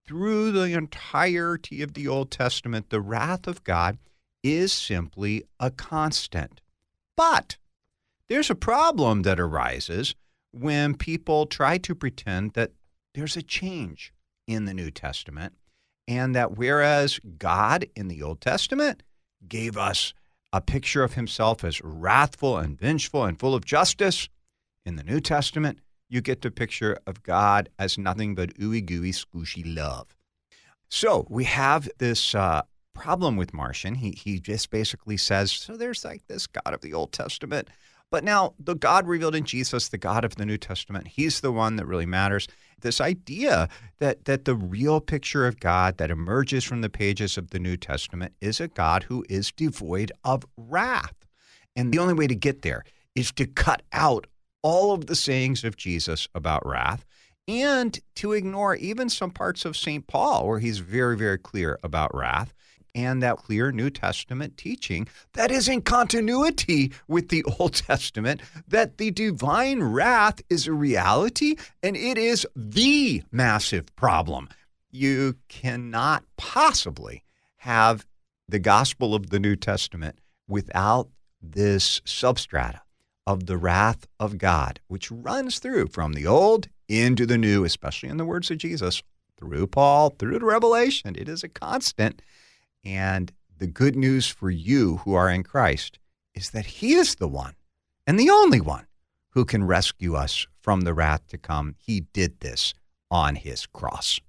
through the entirety of the Old Testament, the wrath of God is simply a constant. But there's a problem that arises when people try to pretend that there's a change in the New Testament, and that whereas God in the Old Testament gave us a picture of himself as wrathful and vengeful and full of justice, in the New Testament, you get the picture of God as nothing but ooey gooey squishy love. So we have this problem with Marcion. He just basically says, so there's like this God of the Old Testament, but now the God revealed in Jesus, the God of the New Testament, he's the one that really matters. This idea that the real picture of God that emerges from the pages of the New Testament is a God who is devoid of wrath. And the only way to get there is to cut out all of the sayings of Jesus about wrath and to ignore even some parts of St. Paul where he's very, very clear about wrath, and that clear New Testament teaching that is in continuity with the Old Testament, that the divine wrath is a reality and it is the massive problem. You cannot possibly have the gospel of the New Testament without this substrata of the wrath of God, which runs through from the Old into the New, especially in the words of Jesus, through Paul, through the Revelation. It is a constant. And the good news for you who are in Christ is that he is the one and the only one who can rescue us from the wrath to come. He did this on his cross.